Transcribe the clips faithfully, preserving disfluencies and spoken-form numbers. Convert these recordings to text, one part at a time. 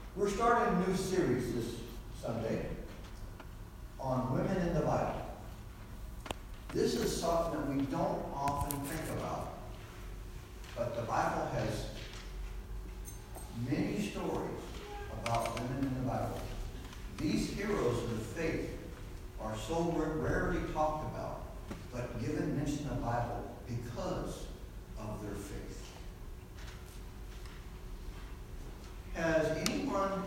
We're starting a new series this Sunday on women in the Bible. This is something that we don't often think about, but the Bible has many stories about women in the Bible. These heroes of the faith are so rarely talked about, but given mention in the Bible because of their faith. Has anyone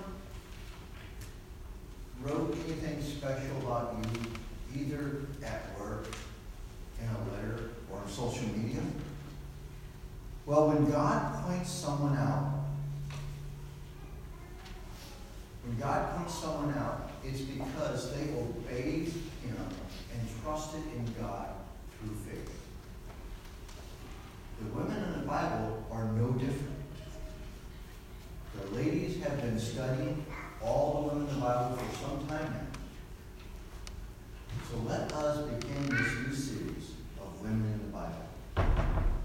wrote anything special about you, either at work, in a letter, or on social media? Well, when God points someone out, when God points someone out, it's because they obeyed Him and trusted in God through faith. The women in the Bible are no different. The ladies have been studying all the women in the Bible for some time now. So let us begin this new series of women in the Bible.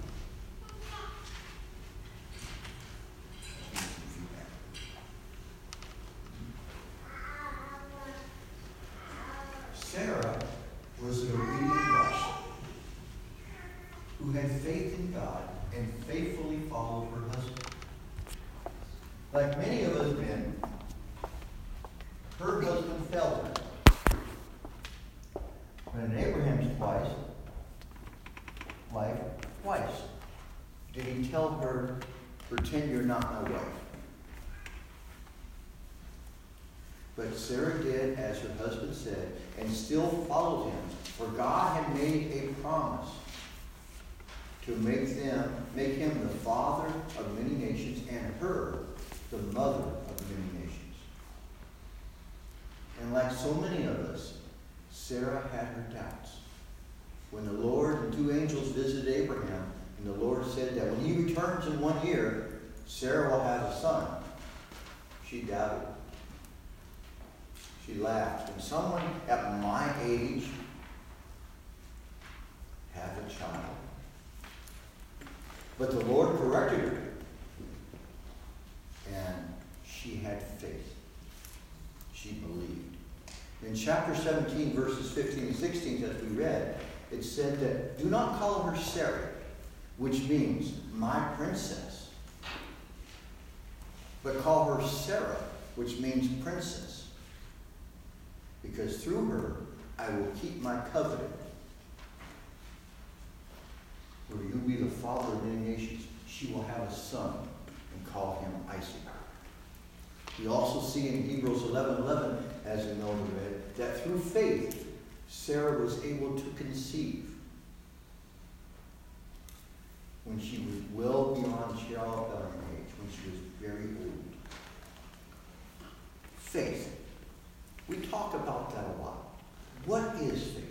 Sarah was an obedient wife who had faith in God and faithfully followed her husband. Like many of us men, her husband failed her. But in Abraham's twice, life, twice, did he tell her, pretend you're not my wife. But Sarah did as her husband said, and still followed him, for God had made a promise to make them, make him the father of many nations, and her the mother of many nations. And like so many of us, Sarah had her doubts. When the Lord and two angels visited Abraham, and the Lord said that when he returns in one year, Sarah will have a son, she doubted. She laughed. Can someone at my age have a child? But the Lord corrected her. And she had faith. She believed. In chapter seventeen, verses fifteen and sixteen, as we read, it said that, do not call her Sarah, which means my princess, but call her Sarah, which means princess, because through her I will keep my covenant. Will you be the father of many nations? She will have a son and call him Isaac. We also see in Hebrews eleven eleven, as in Elder read, that through faith, Sarah was able to conceive when she was well beyond childbearing age, when she was very old. Faith. We talk about that a lot. What is faith?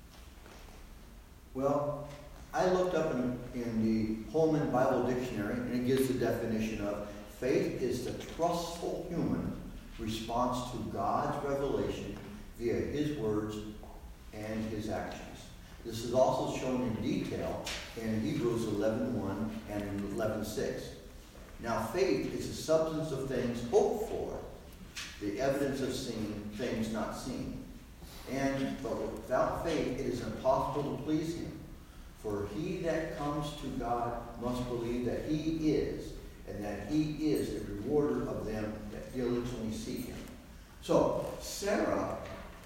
Well, I looked up in, in the Holman Bible Dictionary, and it gives the definition of faith is the trustful human response to God's revelation via His words and His actions. This is also shown in detail in Hebrews eleven one and eleven six. Now, faith is the substance of things hoped for, the evidence of seeing things not seen. And but without faith, it is impossible to please Him. For he that comes to God must believe that He is, and that He is the rewarder of them that diligently seek Him. So, Sarah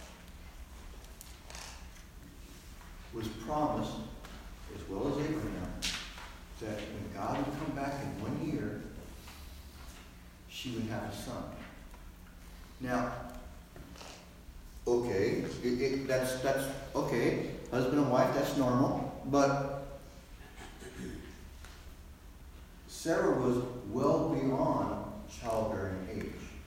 was promised, as well as Abraham, that when God would come back in one year, she would have a son. Now, okay, it, it, that's, that's, okay, husband and wife, that's normal, but Sarah was well beyond childbearing age.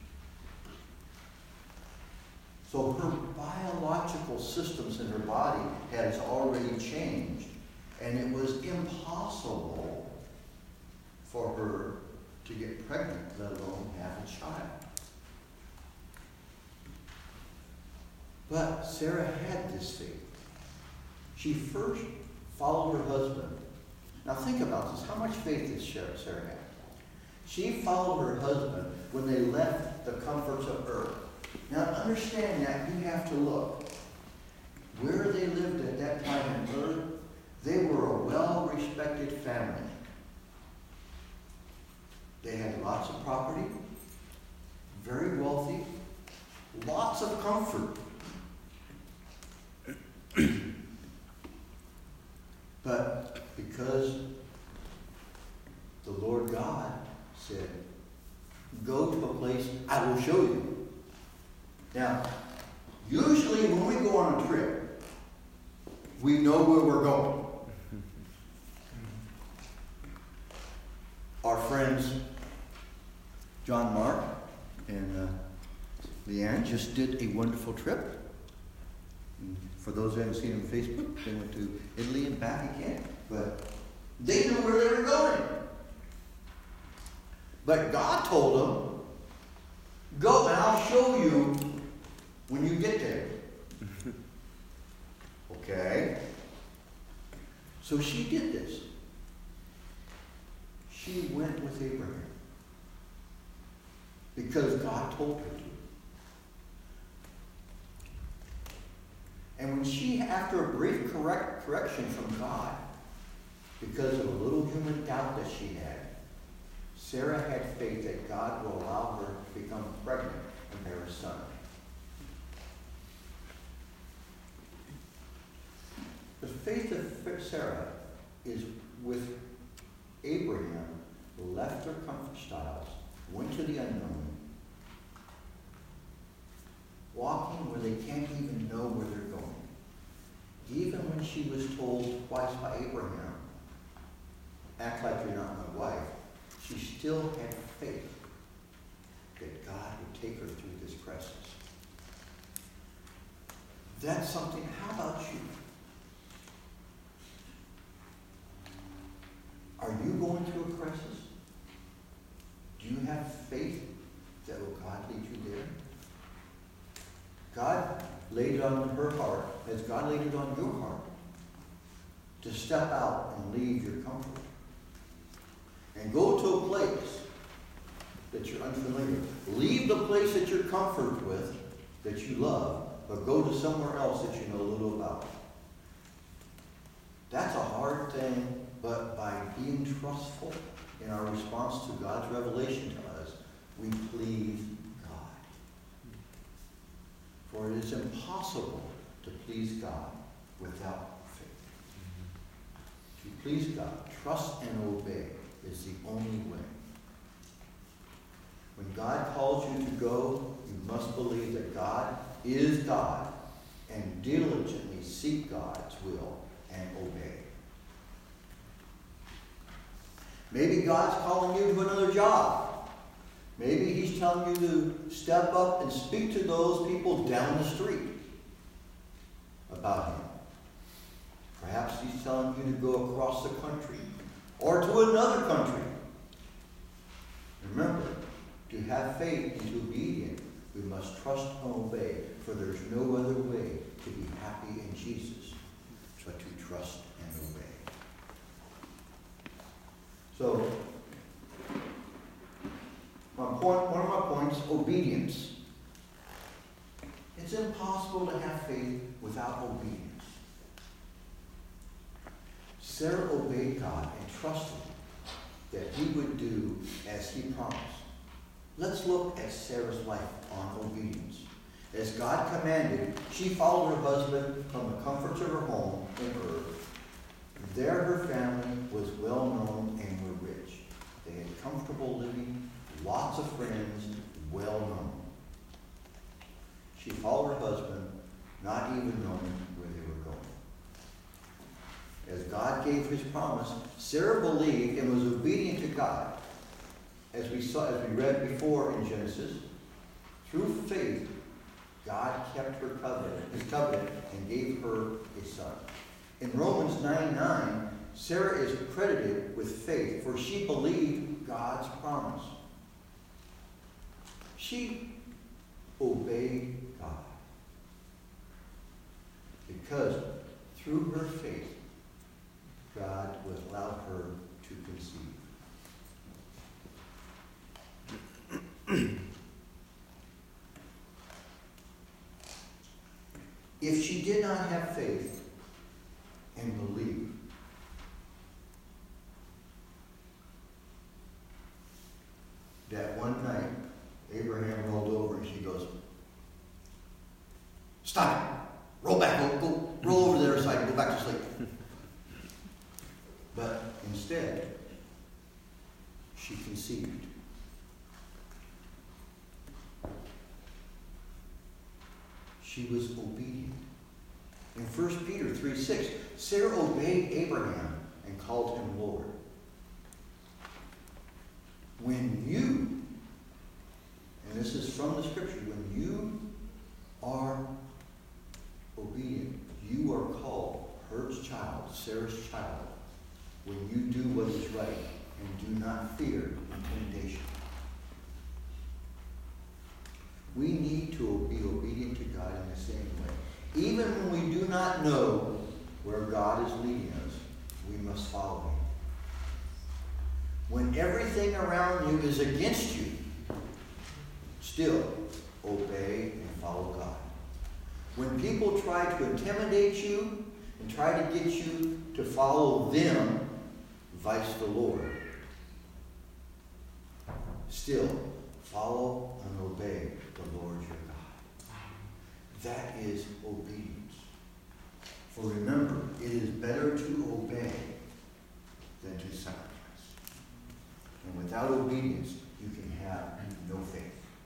So her biological systems in her body had already changed, and it was impossible for her to get pregnant, let alone have a child. But Sarah had this faith. She first followed her husband. Now think about this. How much faith did Sarah have? She followed her husband when they left the comforts of earth. Now understand that you have to look. Where they lived at that time on earth, they were a well-respected family. They had lots of property, very wealthy, lots of comfort. But because the Lord God said, go to a place I will show you. Now, usually when we go on a trip, we know where we're going. Our friends John Mark and uh, Leanne just did a wonderful trip. And for those who haven't seen them on Facebook, they went to Italy and back again. But they knew where they were going. But God told them, go and I'll show you when you get there. Okay? So she did this. She went with Abraham because God told her to. And when she, after a brief correct correction from God, because of a little human doubt that she had, Sarah had faith that God will allow her to become pregnant and bear a son. The faith of Sarah is with Abraham, who left their comfort styles, went to the unknown, walking where they can't even know where they're going. Even when she was told twice by Abraham, act like you're not my wife, she still had faith that God would take her through this crisis. That's something. How about you? Are you going through a crisis? Do you have faith that will God lead you there? God laid it on her heart. Has God laid it on your heart to step out and leave your comfort and go to a place that you're unfamiliar with? Leave the place that you're comfortable with, that you love, but go to somewhere else that you know a little about. That's a hard thing. But by being trustful in our response to God's revelation to us, we please God. For it is impossible to please God without faith. To please God, trust and obey is the only way. When God calls you to go, you must believe that God is God and diligently seek God's will and obey. Maybe God's calling you to another job. Maybe he's telling you to step up and speak to those people down the street about him. Perhaps he's telling you to go across the country or to another country. Remember, to have faith and to be obedient, we must trust and obey, for there's no other way to be happy in Jesus but to trust and obey. So, my point, one of my points, obedience. It's impossible to have faith without obedience. Sarah obeyed God and trusted that he would do as he promised. Let's look at Sarah's life on obedience. As God commanded, she followed her husband from the comforts of her home in Ur. There her family was well known and were rich. They had comfortable living, lots of friends, well known. She followed her husband, not even knowing where they were going. As God gave his promise, Sarah believed and was obedient to God. As we saw, as we read before in Genesis, through faith, God kept her covenant, his covenant, and gave her a son. In Romans nine nine, Sarah is credited with faith, for she believed God's promise. She obeyed God because through her faith, God would allow her to conceive. If she did not have faith and believe, that one night, Abraham rolled over and she goes, "Stop it. Roll back. Go, go, roll over to the other side and go back to sleep." But instead, she conceived. She was obedient. In First Peter three six, Sarah obeyed Abraham and called him Lord. When you, and this is from the scripture, when you are obedient, you are called her child, Sarah's child, when you do what is right and do not fear intimidation. We need to be obedient to God in the same way. Even when we do not know where God is leading us, we must follow Him. When everything around you is against you, still obey and follow God. When people try to intimidate you and try to get you to follow them, vice the Lord, still follow and obey the Lord your God. That is obedience. For remember, it is better to obey than to sacrifice. And without obedience, you can have no faith.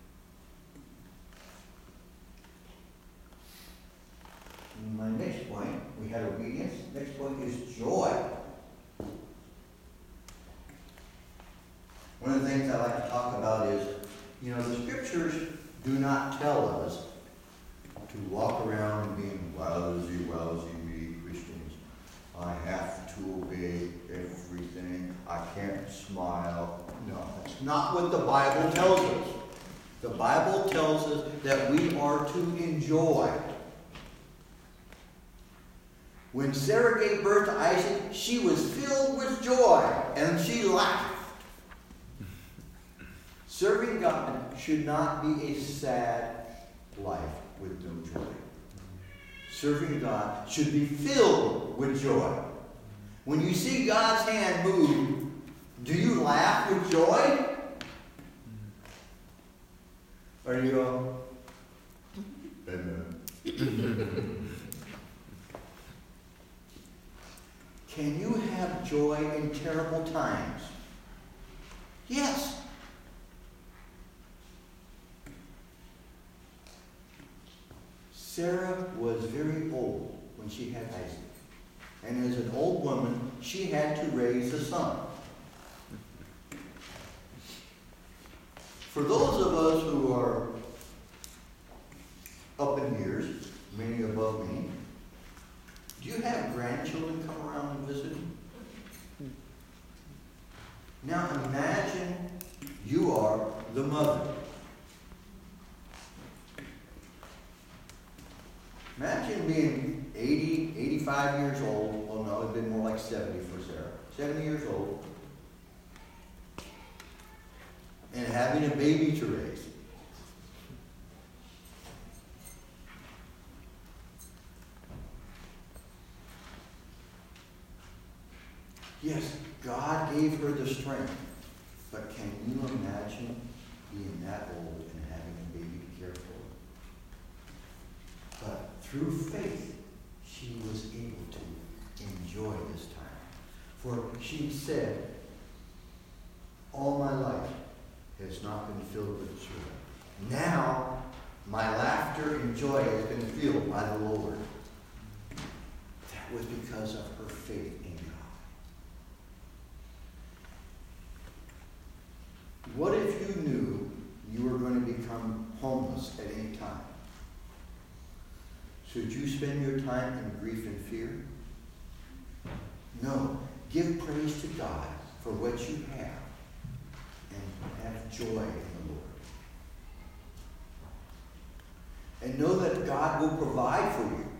And my next point, we had obedience. Next point is joy. One of the things I like to talk about is, you know, the scriptures do not tell us to walk around being lousy, lousy, me Christians. I have to obey everything. I can't smile. No, that's not what the Bible tells us. The Bible tells us that we are to enjoy. When Sarah gave birth to Isaac, she was filled with joy, and she laughed. Serving God should not be a sad life with no joy. Serving God should be filled with joy. When you see God's hand move, do you laugh with joy? Or do you go, amen? Can you have joy in terrible times? Yes. Sarah was very old when she had Isaac. And as an old woman, she had to raise a son. For those of us who are up in years, many above me, do you have grandchildren come around and visit? Now imagine you are the mother. Imagine being eighty, eighty-five years old. Well, no, it'd been more like seventy for Sarah. seventy years old. And having a baby to raise. Yes, God gave her the strength. But can you imagine being that old and having a baby to care for? But through faith, she was able to enjoy this time. For she said, all my life has not been filled with joy. Now, my laughter and joy has been filled by the Lord. That was because of her faith in God. What if you knew you were going to become homeless at any time? Should you spend your time in grief and fear? No. Give praise to God for what you have and have joy in the Lord. And know that God will provide for you.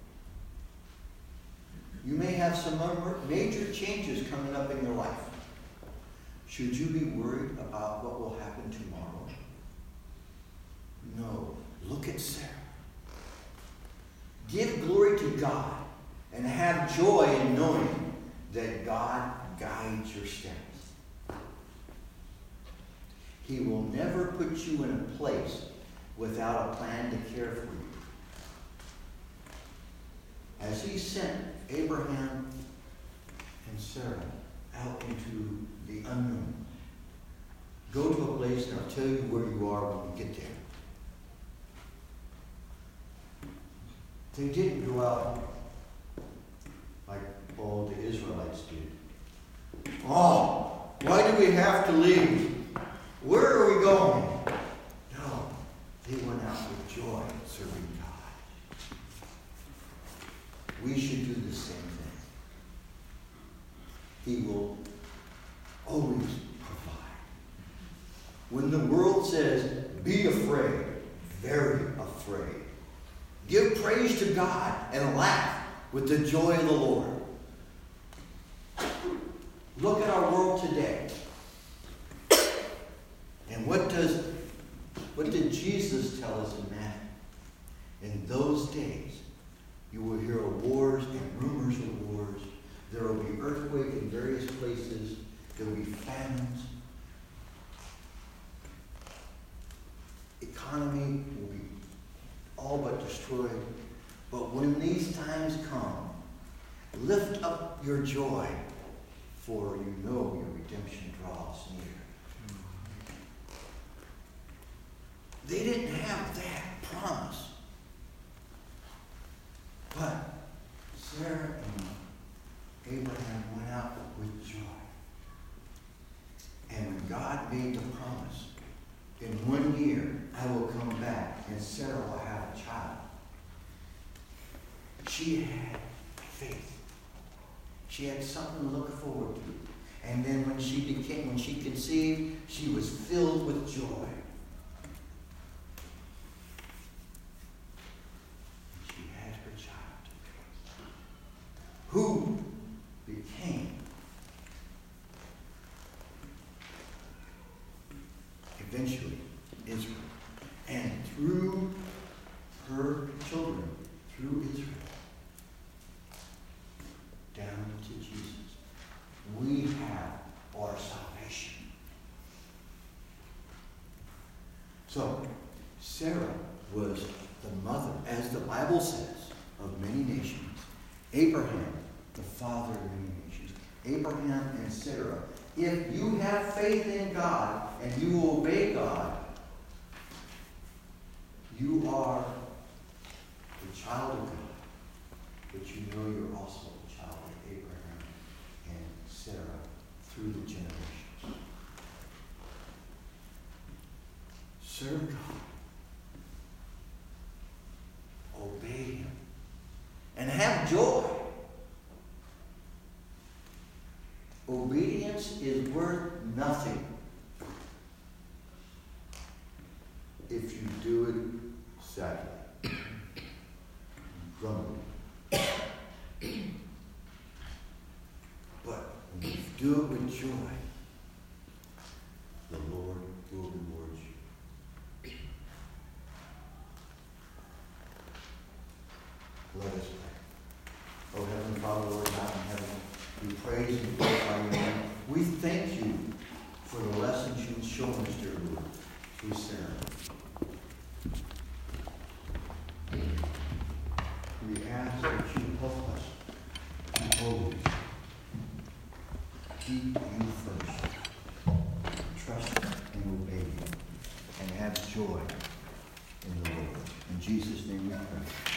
You may have some major changes coming up in your life. Should you be worried about what will happen tomorrow? No. Look at Sarah. Give glory to God and have joy in knowing that God guides your steps. He will never put you in a place without a plan to care for you. As he sent Abraham and Sarah out into the unknown, go to a place and I'll tell you where you are when you get there. They didn't go out like all the Israelites did. Oh, why do we have to leave? Where are we going? No, they went out with joy serving God. We should do the same thing. He will always provide. When the world says, be afraid, very afraid, give praise to God and laugh with the joy of the Lord. Look at our world today. And what does what did Jesus tell us in Matthew? In those days, you will hear of wars and rumors of wars. There will be earthquakes in various places. There will be famines. Economy will be all but destroyed. But when these times come, lift up your joy, for you know your redemption draws near. They didn't have that promise. But Sarah and Abraham went out with joy. And when God made the promise, in one year I will come back and Sarah will have a child. She had faith. She had something to look forward to. And then when she became, when she conceived, she was filled with joy. Who became eventually Israel. And through her children, through Israel, down to Jesus, we have our salvation. So, Sarah was the mother, as the Bible says, of many nations. Abraham, the father of many nations. Abraham and Sarah. If you have faith in God and you obey God, you are the child of God. But you know you're also the child of Abraham and Sarah through the generations. Serve God. Obey Him. And have joy. Obedience is worth nothing if you do it sadly, grumbling. But when you do it with joy, the Lord will reward you. Let us pray. Oh, Heavenly Father, Lord God in heaven, we praise and glorify your name. We thank you for the lessons you've shown us, dear Lord, through Sarah. We ask that you help us to always keep you first, trust and obey you, and have joy in the Lord. In Jesus' name we pray.